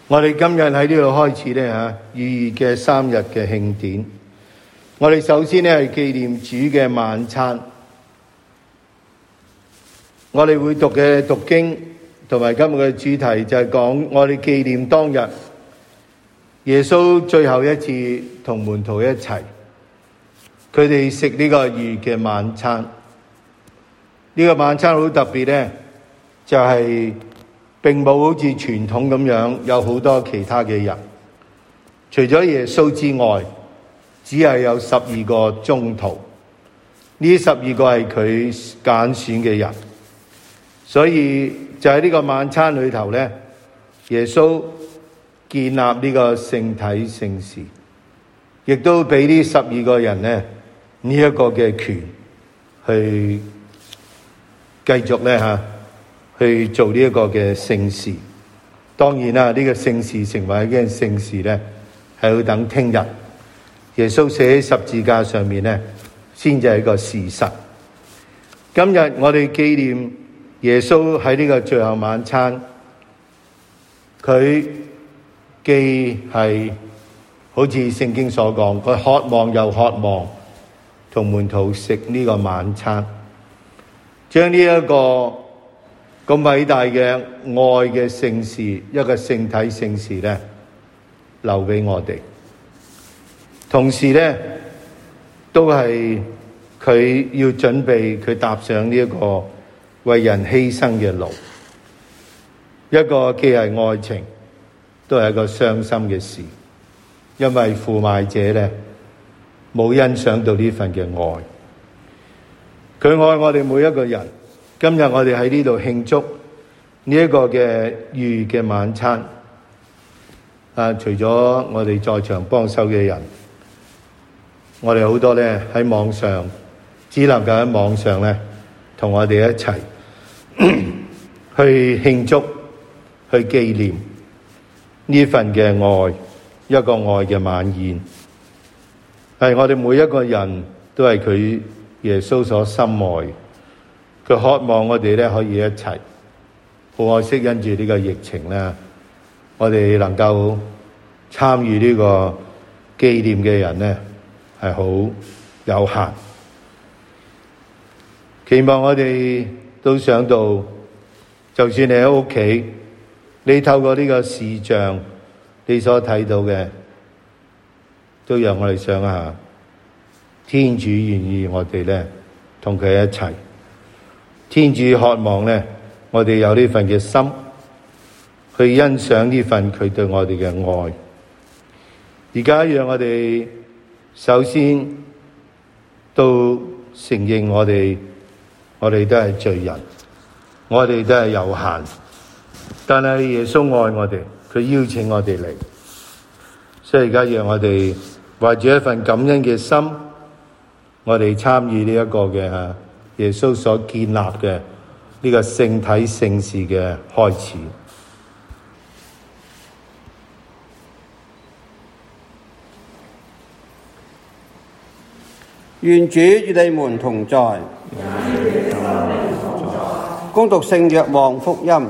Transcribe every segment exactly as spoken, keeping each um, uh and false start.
我哋今日喺呢度開始咧嚇逾越嘅三日嘅慶典。我哋首先咧係紀念主嘅晚餐。我哋會讀嘅讀經同埋今日嘅主題就係講我哋紀念當日耶穌最後一次同門徒一齊，佢哋食呢個逾越嘅晚餐。呢個晚餐好特別咧，就係並冇好似傳統咁樣有好多其他嘅人，除咗耶穌之外，只係有十二個宗徒。呢十二個係佢揀選嘅人，所以就喺呢個晚餐裏頭咧，耶穌建立呢個聖體聖事，亦都俾呢十二個人咧呢一個嘅權去繼續咧吓。去做呢一個嘅聖事。當然啦，呢個聖事成為一件聖事咧，係要等聽日耶穌死喺十字架上面咧，先至係一個事實。今日我哋紀念耶穌喺呢個最後晚餐，佢既係好似聖經所講，佢渴望又渴望同門徒食呢個晚餐，將呢一個咁偉大嘅愛嘅聖事，一個聖體聖事咧，留俾我哋。同時咧，都係佢要準備佢踏上呢一個為人犧牲嘅路。一個既係愛情，都係一個傷心嘅事，因為負賣者咧冇欣賞到呢份嘅愛。佢愛我哋每一個人。今日我哋喺呢度慶祝呢一個嘅逾越嘅晚餐。啊，除咗我哋在場幫手嘅人，我哋好多咧喺網上，只能夠喺網上咧同我哋一齊去慶祝、去紀念呢份嘅愛，一個愛嘅晚宴。係我哋每一個人都係佢耶穌所深愛。佢渴望我哋咧可以一齊，好可惜因住呢個疫情咧，我哋能夠參與呢個紀念嘅人咧係好有限。期望我哋都想到，就算你喺屋企，你透過呢個視像，你所睇到嘅，都讓我哋想下，天主願意我哋咧同佢一齊。天主渴望咧，我哋有呢份嘅心，去欣賞呢份佢對我哋嘅愛。而家讓我哋首先都承認我哋，我哋都係罪人，我哋都係有限。但係耶穌愛我哋，佢邀請我哋嚟，所以而家讓我哋懷住一份感恩嘅心，我哋參與呢一個嘅耶穌所建立嘅呢個聖體聖事嘅開始。 願主與你們同在。恭讀聖若望福音。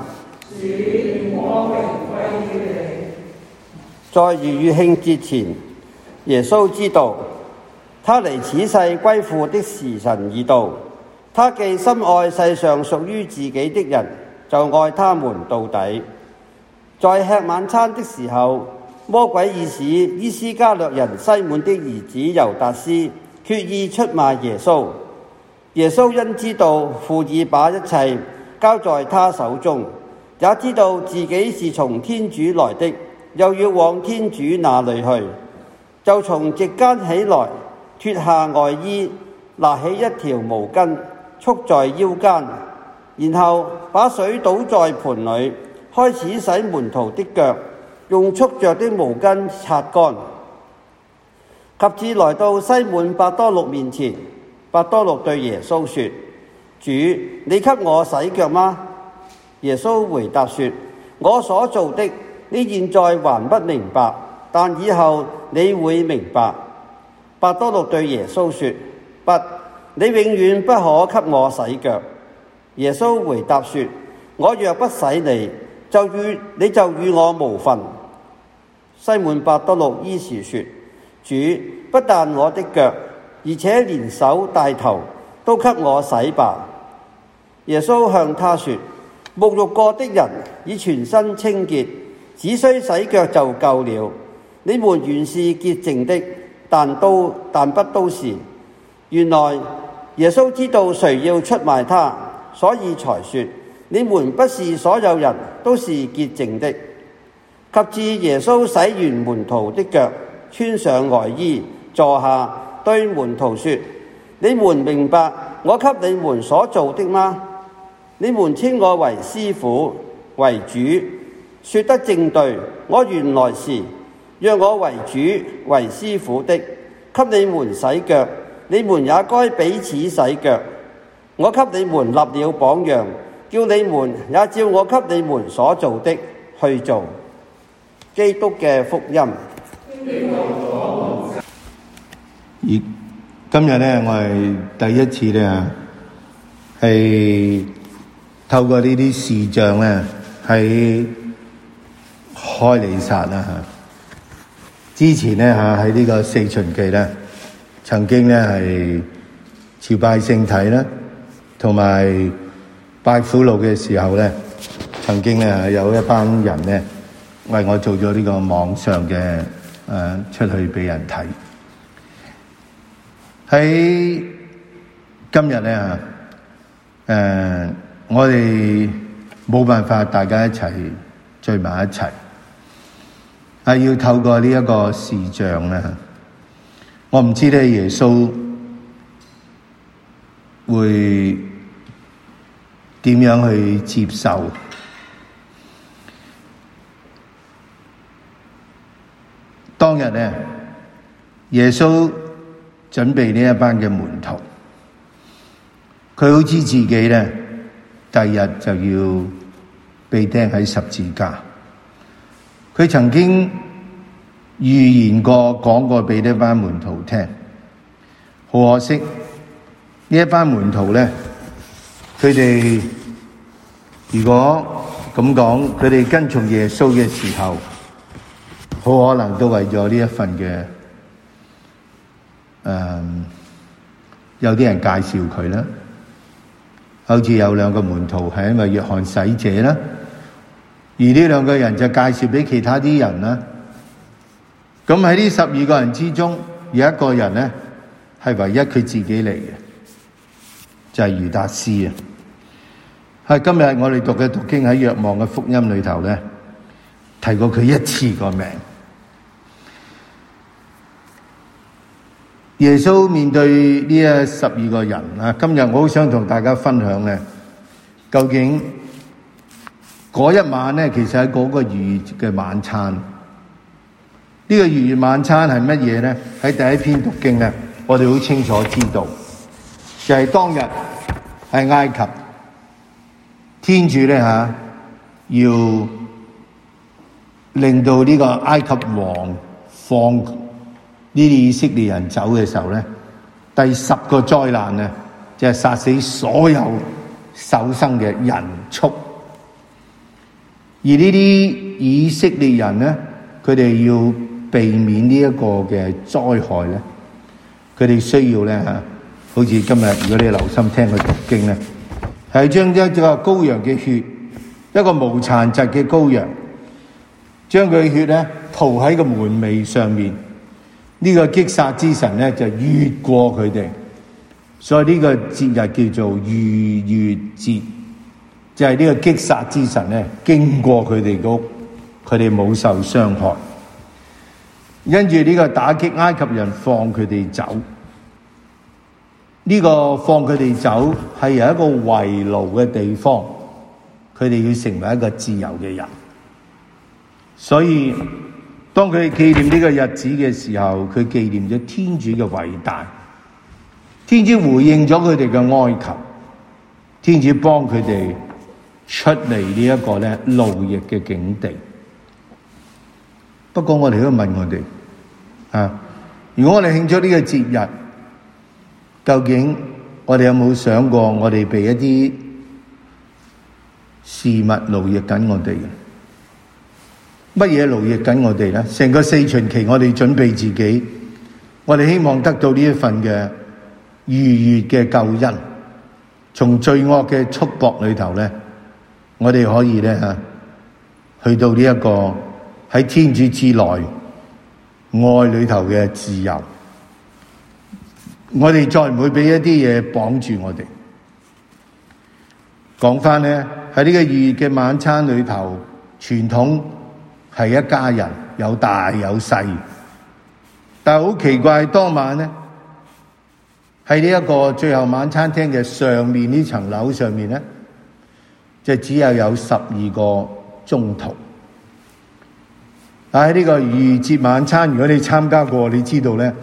在逾越慶節前，耶穌知道他離此世歸父的時辰已到。他既深愛世上屬於自己的人，就愛他們到底。在吃晚餐的時候，魔鬼已使伊斯加略人西滿的兒子猶達斯決意出賣耶穌。耶穌因知道父已把一切交在他手中，也知道自己是從天主來的，又要往天主那裡去，就從席間起來，脫下外衣，拿起一條毛巾束在腰間，然後把水倒在盆裏，開始洗門徒的腳，用束着的毛巾擦乾。及至來到西滿伯多祿面前，伯多祿對耶穌說：主，你給我洗腳嗎？耶穌回答說：我所做的，你現在還不明白，但以後你會明白。伯多祿對耶穌說：不，你永遠不可給我洗腳。耶穌回答說：我若不洗你，就與你就與我無分。 西滿伯多祿依時說：主，不但我的腳，而且連手帶頭都給我洗吧。耶穌向他說：沐浴過的人已全身清潔，只需洗腳就夠了。你們原是潔淨的，但都但不都是。原來耶穌知道誰要出賣他，所以才說：你們不是所有人都是潔淨的。及至耶穌洗完門徒的腳，穿上外衣，坐下，對門徒說：你們明白我給你們所做的嗎？你們稱我為師傅，為主，說得正對。我原來是讓我為主為師傅的，給你們洗腳，你們也該彼此洗腳。我給你們立了榜樣，叫你們也照我給你們所做的去做。基督嘅福音。 而今日咧，我係第一次咧，係透過呢啲視像咧，喺開彌撒啦嚇。之前咧嚇喺呢個四旬期咧，曾經咧係朝拜聖體啦，同埋拜苦路嘅時候咧，曾經咧有一班人咧為我做咗呢個網上嘅誒、呃、出去俾人睇。喺今日咧嚇誒，我哋冇辦法大家一齊聚埋一齊，係要透過呢一個視像咧。我唔知咧耶穌會點樣去接受。當日咧，耶穌準備呢一班嘅門徒，佢好知自己咧，第二日就要被釘喺十字架。佢曾經預言過、講過俾呢一班門徒聽。好可惜，呢一班門徒咧，佢哋如果咁講，佢哋跟從耶穌嘅時候，好可能都為咗呢一份嘅誒、嗯，有啲人介紹佢啦，好似有兩個門徒係因為約翰洗者啦，而呢兩個人就介紹俾其他啲人啦。咁喺呢十二個人之中，有一個人咧係唯一佢自己嚟嘅，就係猶達斯啊。係今日我哋讀嘅讀經喺若望嘅福音裏頭咧，提過佢一次個名。耶穌面對呢一十二個人啊，今日我好想同大家分享咧，究竟嗰一晚咧，其實喺嗰個逾越嘅晚餐，呢個逾越晚餐係乜嘢咧？喺第一篇讀經咧，我哋好清楚知道，就係當日喺埃及，天主咧吓要令到呢個埃及王放呢啲以色列人走嘅時候咧，第十個災難咧就係殺死所有首生嘅人畜。而呢啲以色列人咧，佢哋要避免呢一個嘅災害咧，佢哋需要咧吓，好似今日如果你留心聽佢讀經咧，係將一個羔羊嘅血，一個無殘疾嘅羔羊，將佢嘅血咧塗喺個門楣上面。呢個擊殺之神咧就越過佢哋，所以呢個節日叫做逾越節，就係呢個擊殺之神咧經過佢哋屋，佢哋冇受傷害。跟住呢個打擊埃及人放佢哋走，呢個放佢哋走係由一個為奴嘅地方，佢哋要成為一個自由嘅人。所以當佢哋紀念呢個日子嘅時候，佢紀念咗天主嘅偉大，天主回應咗佢哋嘅哀求，天主幫佢哋出嚟呢一個咧奴役嘅境地。不過我哋都問我哋啊，如果我哋慶祝呢個節日，究竟我哋有冇想過我哋被一啲事物奴役緊我哋？ 乜嘢勞役緊我哋呢？成個四旬期我哋準備自己，我哋希望得到呢一份嘅逾越嘅救恩，從罪惡嘅束縛裏頭呢，我哋可以呢去到呢一個喺天主之內愛裏頭嘅自由。我哋再唔會俾一啲嘢綁住我哋。講翻呢，喺呢個逾越嘅晚餐裏頭，傳統係一家人，有大有細。但係好奇怪，當晚呢，喺呢一個最後晚餐廳嘅上面呢層樓上面呢，就只有有十二個宗徒。喺呢個逾越節晚餐，如果你參加過，你知道呢，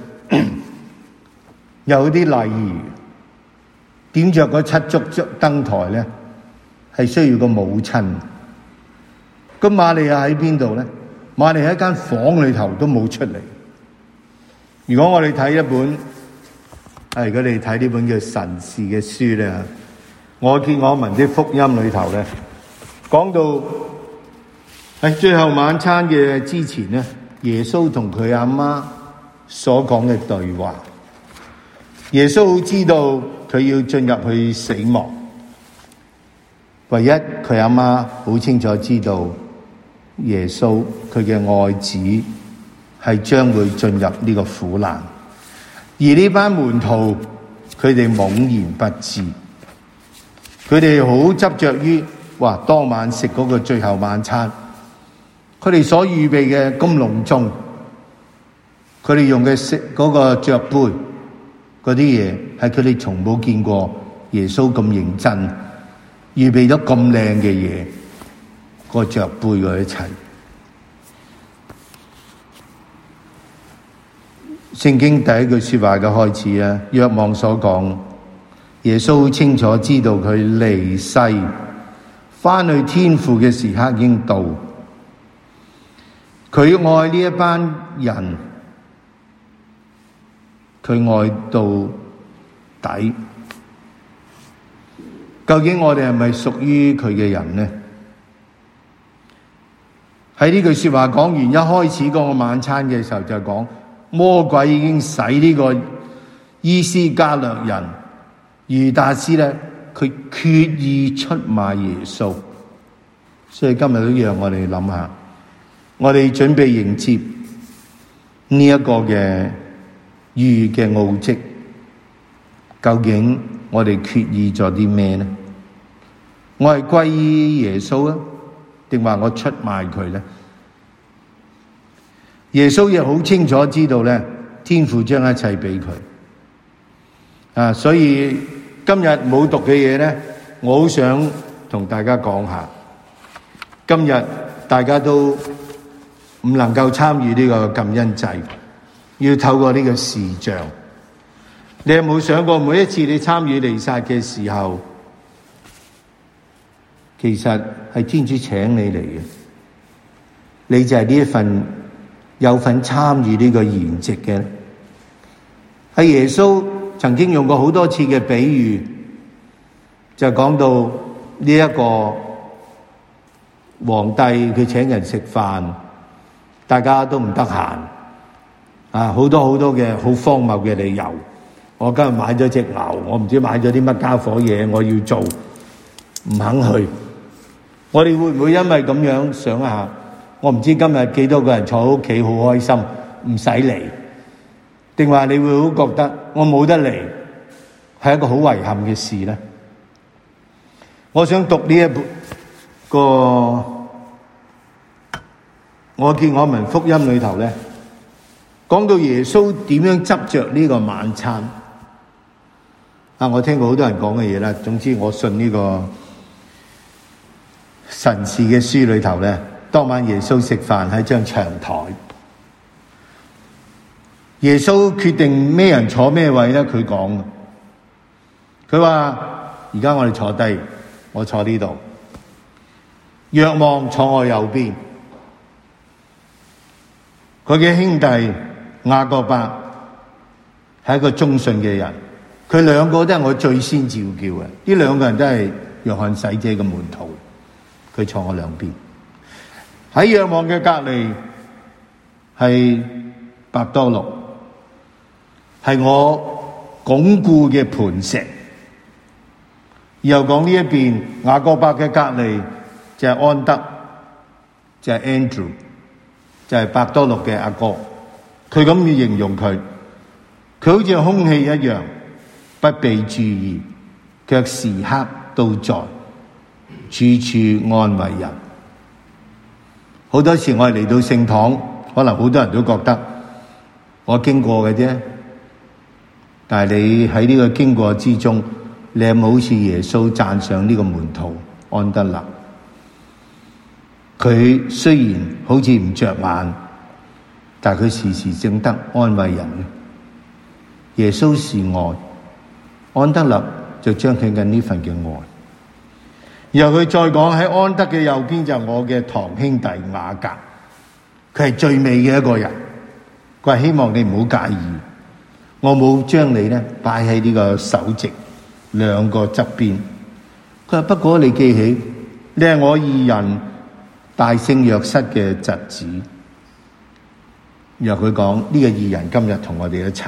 有啲禮儀，點着嗰七燭燈台呢，係需要個母親。咁瑪利亞喺邊度呢？瑪利亞喺間房裏頭都冇出嚟。如果我哋睇一本，係如果你睇呢本叫神視嘅書咧，我見我聞啲福音裏頭咧，講到喺最後晚餐嘅之前咧，耶穌同佢阿媽所講嘅對話。耶穌知道佢要進入去死亡，唯一佢阿媽好清楚知道耶穌佢嘅愛子係將會進入呢個苦難，而呢班門徒佢哋懵然不知，佢哋好執着於話當晚食嗰個最後晚餐，佢哋所預備嘅咁隆重，佢哋用嘅食嗰個爵杯嗰啲嘢，係佢哋從冇見過耶穌咁認真，預備咗咁靚嘅嘢，個爵杯嗰一齊。聖經第一句說話嘅開始啊，若望所講，耶穌清楚知道佢離世翻去天父嘅時刻已經到，佢愛呢一班人，佢愛到底。究竟我哋係咪屬於佢嘅人呢？喺呢句說話講完，一開始嗰個晚餐嘅時候就講，魔鬼已經使呢個伊斯加略人猶達斯咧，佢決意出賣耶穌。所以今日都讓我哋諗下，我哋準備迎接呢一個嘅逾越嘅奧蹟，究竟我哋決意咗啲咩呢？我係歸依耶穌啊，定話我出賣佢呢？耶穌亦好清楚知道咧，天父將一切俾佢啊，所以今日冇讀嘅嘢咧，我好想同大家講下。今日大家都唔能夠參與呢個感恩祭，要透過呢個視像。你有冇想過，每一次你參與彌撒嘅時候，其實係天主請你嚟嘅，你就係呢一份有份參與呢個筵席嘅。喺耶穌曾經用過好多次嘅比喻，就講到呢一個皇帝佢請人食飯，大家都唔得閒啊，好多好多嘅好荒謬嘅理由。我今日買咗隻牛，我唔知買咗啲乜家伙嘢，我要做，唔肯去。我哋會唔會因為咁樣想一下？我唔知今日幾多個人坐喺屋企好開心，唔使嚟，定話你會好覺得我冇得嚟，係一個好遺憾嘅事呢？我想讀呢一個我見我聞福音裏頭咧，講到耶穌點樣執着呢個晚餐啊！我聽過好多人講嘅嘢啦。總之我信呢個神視嘅書裏頭咧，當晚耶穌食飯喺張長台，耶穌決定咩人坐咩位咧？佢講，佢話而家我哋坐低，我坐呢度，若望坐我右邊，佢嘅兄弟雅各伯係一個忠信嘅人，佢兩個都係我最先召叫嘅，呢兩個人都係約翰洗者嘅門徒，佢坐我兩邊。 喺若望嘅隔離係伯多祿，係我鞏固嘅磐石。又講呢一邊雅各伯嘅隔離就係安德，就係 Andrew， 就係伯多祿嘅阿哥。佢咁要形容佢，佢好似空氣一樣，不被注意，卻時刻都在，處處安慰人。好多時我哋嚟到聖堂，可能好多人都覺得我經過嘅啫，但係你喺呢個經過之中，你有冇好似耶穌讚賞呢個門徒安德肋？佢雖然好似唔着眼，但係佢時時正得安慰人。耶穌是愛，安德肋就彰顯緊呢份嘅愛。然後佢再講喺安德嘅右邊就係我嘅堂兄弟雅各，佢係最美嘅一個人。佢話希望你唔好介意，我冇將你咧擺喺呢個首席兩個側邊。佢話不過你記起，你係我義人大聖若瑟嘅侄子。然後佢講呢個義人今日同我哋一齊，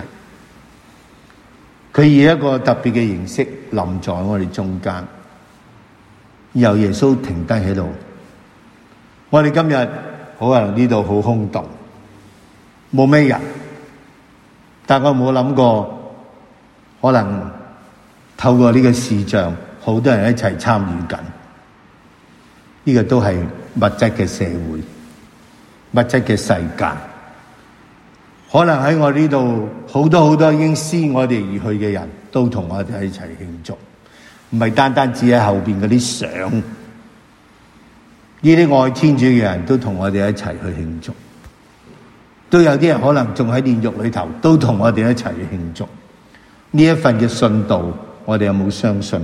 佢以一個特別嘅形式臨在我哋中間。然後耶穌停低喺度，我哋今日可能呢度好空洞，冇咩人，但我冇諗過，可能透過呢個視像，好多人一齊參與緊。呢個都係物質嘅社會，物質嘅世界。可能喺我呢度，好多好多已經思我哋而去嘅人都同我哋一齊慶祝。唔係單單只喺後邊嗰啲相，呢啲愛天主嘅人都同我哋一齊去慶祝，都有啲人可能仲喺煉獄裏頭，都同我哋一齊去慶祝。呢一份嘅信道，我哋有冇相信？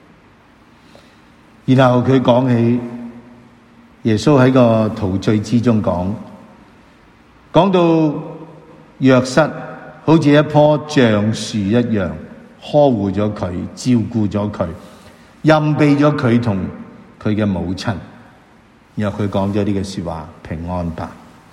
然後佢講起耶穌喺個陶醉之中講，講到若瑟好似一棵橡樹一樣，呵護咗佢，照顧咗佢，蔭庇咗佢同佢嘅母親。然後佢講咗呢個說話，平安吧。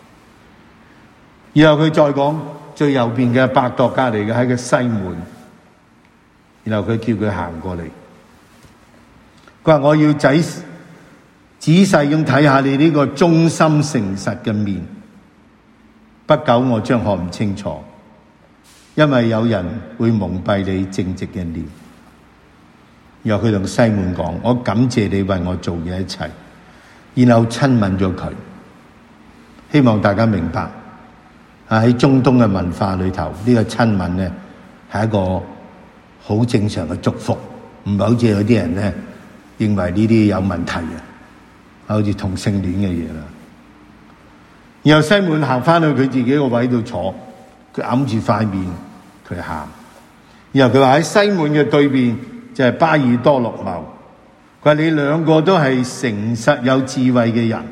然後佢再講最右邊嘅伯多祿嚟嘅喺個西門，然後佢叫佢行過嚟，佢話我要仔仔細咁睇下你呢個忠心誠實嘅面，不久我將看唔清楚，因為有人會蒙蔽你正直嘅臉。然後佢同西門講，我感謝你為我做嘅一切，然後親吻咗佢。希望大家明白啊，喺中東嘅文化裏頭，呢個親吻咧係一個好正常嘅祝福，唔係好似有啲人咧認為呢啲有問題嘅，好似同性戀嘅嘢啦。然後西門行翻去佢自己個位度坐，佢揞住塊面，佢喊。然後佢話喺西門嘅對面就係巴爾多祿茂，佢話你兩個都係誠實有智慧嘅人，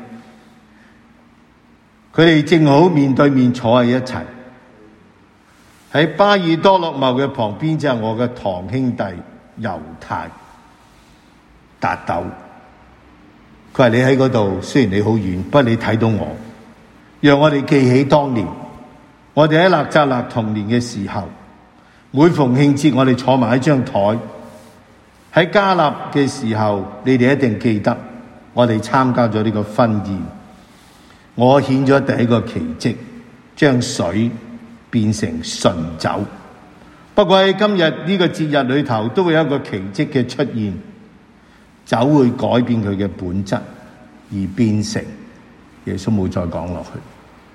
佢哋正好面對面坐喺一齊。喺巴爾多祿茂嘅旁邊就係我嘅堂兄弟猶太達陡。佢話你喺嗰度，雖然你好遠，不過你睇到我，讓我哋記起當年我哋喺納匝肋童年嘅時候，每逢慶節我哋坐埋一張台。喺加納嘅時候，你哋一定記得我哋參加咗呢個婚宴，我顯咗第一個奇蹟，將水變成純酒。不過喺今日呢個節日裏頭，都會有一個奇蹟嘅出現，酒會改變佢嘅本質，而變成耶穌冇再講落去。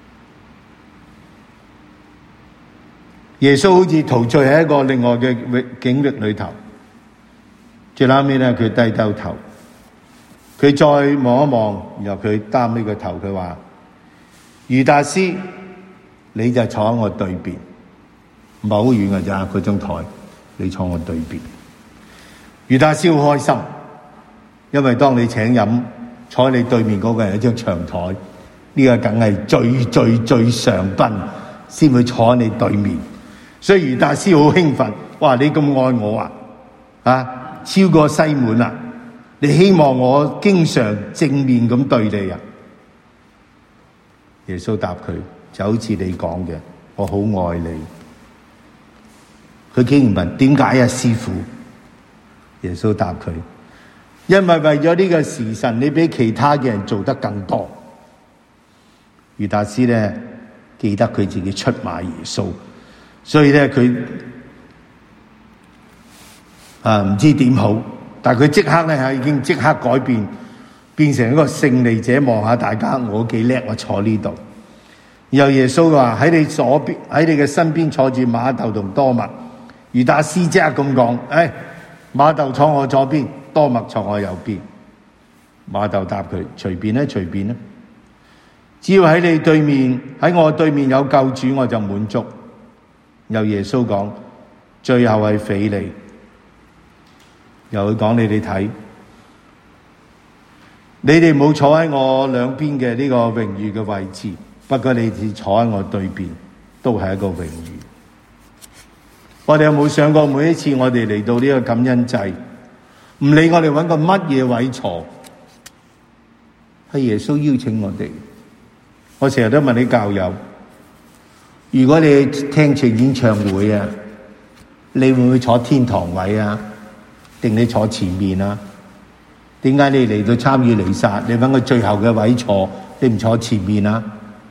耶穌好似陶醉喺一個另外嘅境域裏頭。最後尾咧，佢低低頭，佢再望一望，然後佢擔呢個頭，佢話：余達斯，你就坐喺我對邊，唔係好遠㗎咋，嗰張台，你坐我對邊。余達斯好開心，因為當你請飲，坐喺你對面嗰個人有張長台，呢個梗係最最最上賓先會坐喺你對面，所以余達斯好興奮，哇！你咁愛我啊，啊！超過西門啊！你希望我經常正面咁對你啊？ 耶穌答佢，就好似你講嘅，我好愛你。佢竟然問，點解啊，師父？耶穌答佢，因為為咗呢個時辰，你比其他嘅人做得更多。猶達斯咧記得佢自己出賣耶穌，所以咧佢啊唔知點好，但係佢即刻咧係已經即刻改變，變成一個勝利者。望下大家，我幾叻，我坐呢度。然後耶穌話，喺你左邊，喺你嘅身邊坐住馬竇同多默。猶達斯即刻咁講，誒，馬竇坐我左邊，多默坐我右邊。馬竇答佢，隨便啦，隨便啦，只要喺你對面，喺我對面有救主，我就滿足。由耶穌講，最後係腓利，又會講，你哋睇，你哋冇坐喺我兩邊嘅呢個榮譽嘅位置，不過你哋坐喺我對邊，都係一個榮譽。我哋有冇想過，每一次我哋嚟到呢個感恩祭，唔理我哋揾個乜嘢位坐，係耶穌邀請我哋。我成日都問啲教友，如果你聽場演唱會啊，你會唔會坐天堂位啊？定你坐前面啊？點解你嚟到參與彌撒，你揾個最後嘅位坐，你唔坐前面啊？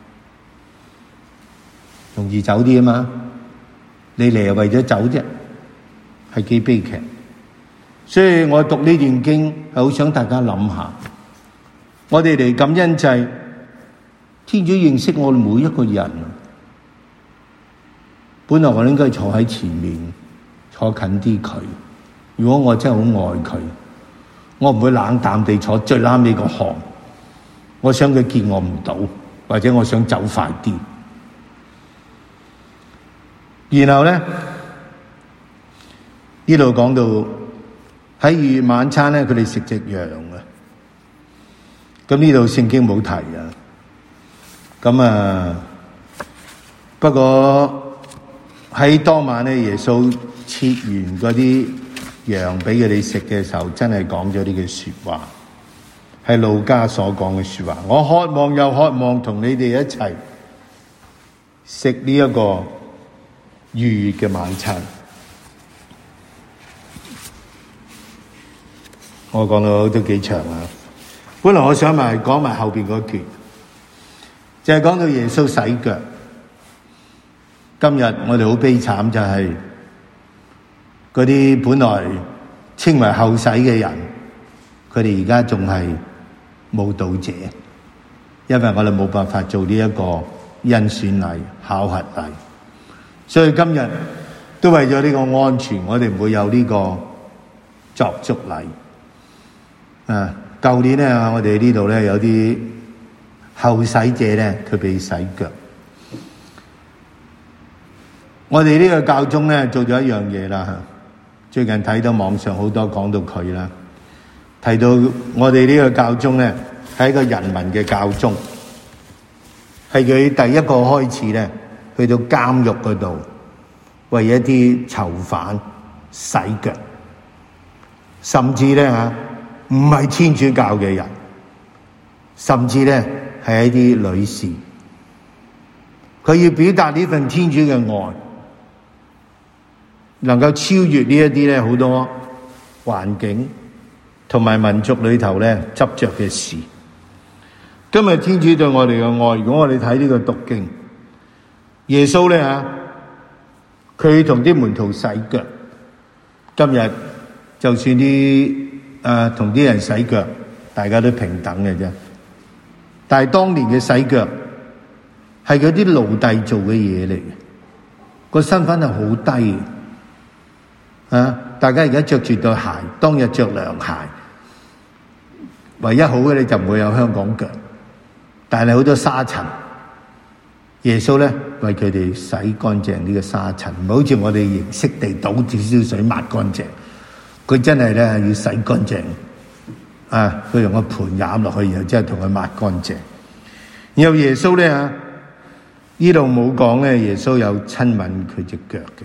容易走啲啊嘛！你嚟係為咗走啫，係幾悲劇。所以我讀呢段經係好想大家諗下，我哋嚟感恩祭，天主認識我哋每一個人。本來我應該坐喺前面，坐近啲佢。如果我真係好愛佢，我唔會冷淡地坐最啱呢個行。我想佢見我唔到，或者我想走快啲。然後咧，呢度講到喺逾越晚餐咧，佢哋食隻羊啊。咁呢度聖經冇提啊。咁啊，不過喺當晚咧，耶穌切完嗰啲羊俾佢哋食嘅時候，真係講咗呢句說話，係路加所講嘅說話。我渴望又渴望同你哋一齊食呢一個逾越嘅晚餐。我講到都幾長啊，本來我想埋講埋後邊嗰段，就係講到耶穌洗腳。今日我哋好悲慘，就係嗰啲本來稱為後洗嘅人，佢哋而家仲係慕道者，因為我哋冇辦法做呢一個恩選禮、考核禮。所以今日都為咗呢個安全，我哋唔會有呢個作足禮。啊，舊年咧，我哋呢度咧有啲後洗者咧，佢被洗腳。我哋呢個教宗咧做咗一樣嘢啦，最近睇到網上好多講到佢啦，提到我哋呢個教宗咧係一個人民嘅教宗，係佢第一個開始咧。去到監獄嗰度，為一啲囚犯洗腳，甚至咧嚇唔係天主教嘅人，甚至咧係一啲女士，佢要表達呢份天主嘅愛，能夠超越呢一啲咧好多環境同埋民族裏頭咧執着嘅事。今日天主對我哋嘅愛，如果我哋睇呢個讀經。耶穌咧嚇，佢同啲門徒洗腳。今日就算啲誒同啲人洗腳，大家都平等嘅啫。但係當年嘅洗腳係嗰啲奴隸做嘅嘢嚟嘅，個身份係好低嘅。啊，大家而家着住對鞋，當日着涼鞋，唯一好嘅你就唔會有香港腳，但係好多沙塵。耶穌咧為佢哋洗乾淨呢個沙塵，唔好似我哋形式地倒少少水抹乾淨。佢真係咧要洗乾淨，啊！佢用個盆飲落去，然後之後同佢抹乾淨。然後耶穌咧嚇，呢度冇講咧，耶穌有親吻佢隻腳嘅。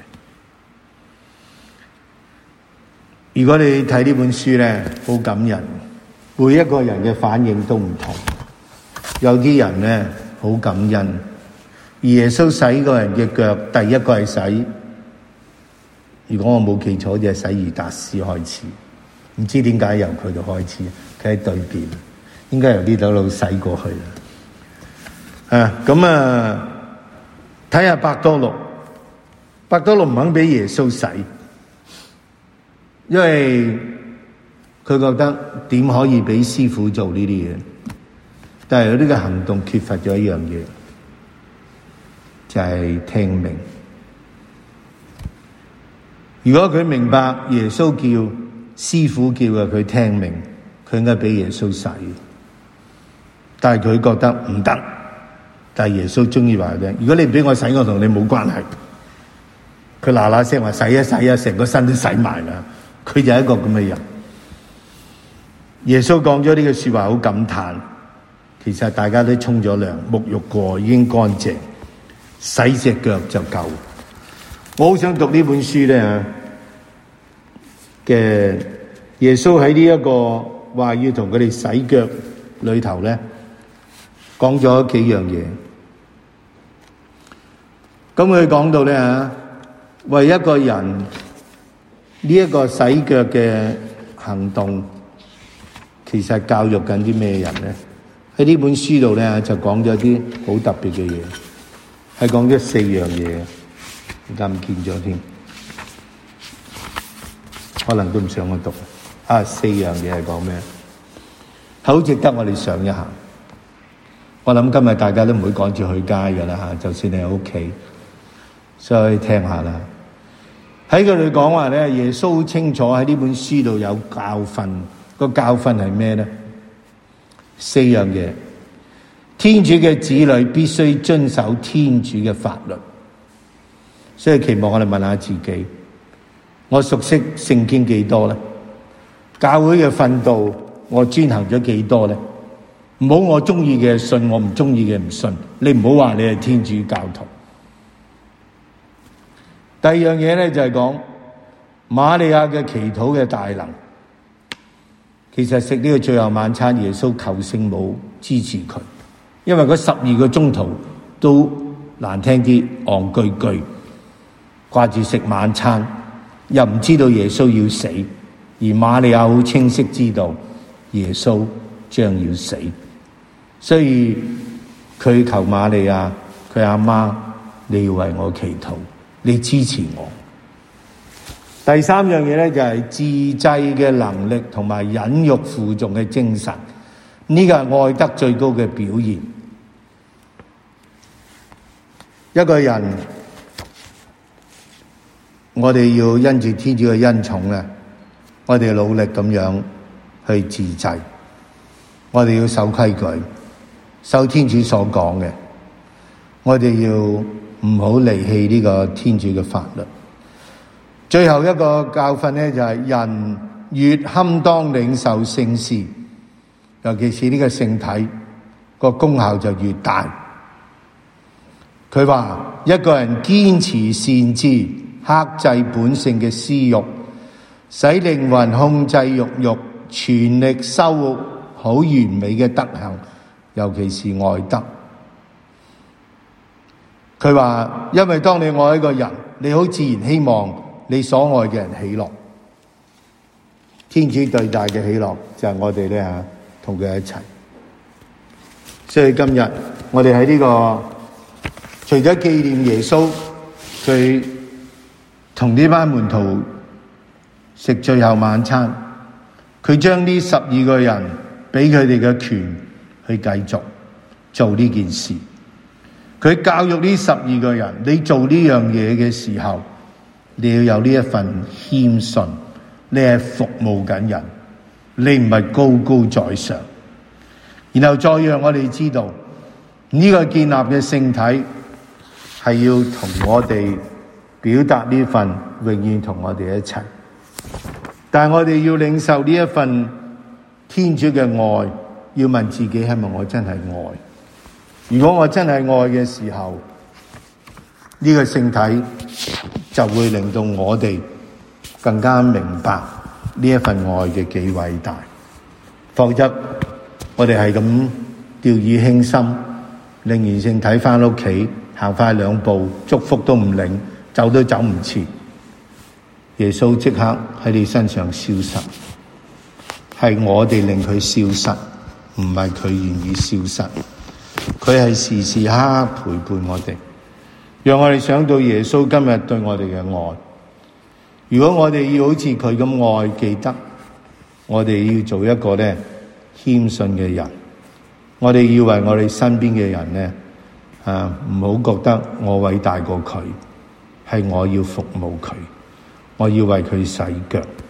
如果你睇呢本書咧，好感人，每一個人嘅反應都唔同。有啲人咧。 好感恩。而耶穌洗個人嘅腳，第一個係洗，如果我冇記錯，就係洗猶達斯開始。唔知點解由佢度開始，佢喺對面，應該由呢度路洗過去啦。啊，咁啊，睇下伯多祿，伯多祿唔肯俾耶穌洗，因為佢覺得點可以俾師傅做呢啲嘢？但係有呢個行動缺乏咗一樣嘢，就係聽命。如果佢明白耶穌叫師傅叫嘅，佢聽命，佢應該俾耶穌洗。但係佢覺得唔得，但係耶穌中意話佢聽，如果你唔俾我洗，我同你冇關係。佢嗱嗱聲話洗一洗啊，成個身都洗埋啦。佢就係一個咁嘅人。耶穌講咗呢句說話好感嘆，其實大家都沖咗涼、沐浴過，已經乾淨，洗隻腳就夠。我好想讀呢本書咧嘅耶穌喺呢一個話要同佢哋洗腳裏頭咧，講咗幾樣嘢。咁佢講到咧吓，為一個人呢一個洗腳嘅行動，其實教育緊啲咩人咧？喺呢本書度咧就講咗啲好特別嘅嘢，係講咗四樣嘢，而家唔見咗添，可能都唔想我讀。啊，四樣嘢係講咩？好值得我哋想一下。我諗今日大家都唔會趕住去街噶啦吓，就算你喺屋企，所以聽下啦。喺佢哋講話咧，耶穌好清楚喺呢本書度有教訓。個教訓係咩咧？四樣嘢。天主嘅子女必須遵守天主嘅法律，所以期望我哋問下自己：我熟悉聖經幾多咧？教會嘅訓導我遵行咗幾多咧？唔好我中意嘅信，我唔中意嘅唔信。你唔好話你係天主教徒。第二樣嘢咧就係講瑪利亞嘅祈禱嘅大能。其實食呢個最後晚餐，耶穌求聖母支持佢，因為嗰十二個鐘頭都難聽啲戇居居，掛住食晚餐，又唔知道耶穌要死，而瑪利亞好清晰知道耶穌將要死，所以佢求瑪利亞，佢阿媽，你要為我祈禱，你支持我。第三樣嘢咧就係自制嘅能力同埋忍辱負重嘅精神，呢個係愛德最高嘅表現。一個人，我哋要因住天主嘅恩寵咧，我哋努力咁樣去自制，我哋要守規矩，守天主所講嘅，我哋要唔好離棄呢個天主嘅法律。最後一個教訓咧就係人越堪當領受聖事，尤其是呢個聖體，個功效就越大。佢話一個人堅持善知，克制本性嘅私欲，使靈魂控制欲欲，全力修復好完美嘅德行，尤其是愛德。佢話因為當你愛一個人，你好自然希望你所愛嘅人喜樂，天主最大嘅喜樂就係我哋咧吓同佢一齊。所以今日我哋喺呢個除咗紀念耶穌，佢同呢班門徒食最後晚餐，佢將呢十二個人俾佢哋嘅權去繼續做呢件事。佢教育呢十二個人，你做呢樣嘢嘅時候，你要有呢一份謙遜，你係服務緊人，你唔係高高在上。然後再讓我哋知道呢個建立嘅聖體係要同我哋表達呢份永遠同我哋一齊。但係我哋要領受呢一份天主嘅愛，要問自己係咪我真係愛？如果我真係愛嘅時候，呢個聖體就會令到我哋更加明白呢一份愛嘅幾偉大。否則我哋係咁掉以輕心， 領完聖體返屋企，行快兩步，祝福都唔領，走都走唔切。耶穌即刻喺你身上消失，係我哋令佢消失，唔係佢願意消失。佢係時時刻刻陪伴我哋，讓我哋想到耶穌今日對我哋嘅愛。如果我哋要好似佢咁愛，記得我哋要做一個咧謙遜嘅人。我哋要為我哋身邊嘅人咧，啊，唔好覺得我偉大過佢，係我要服務佢，我要為佢洗腳。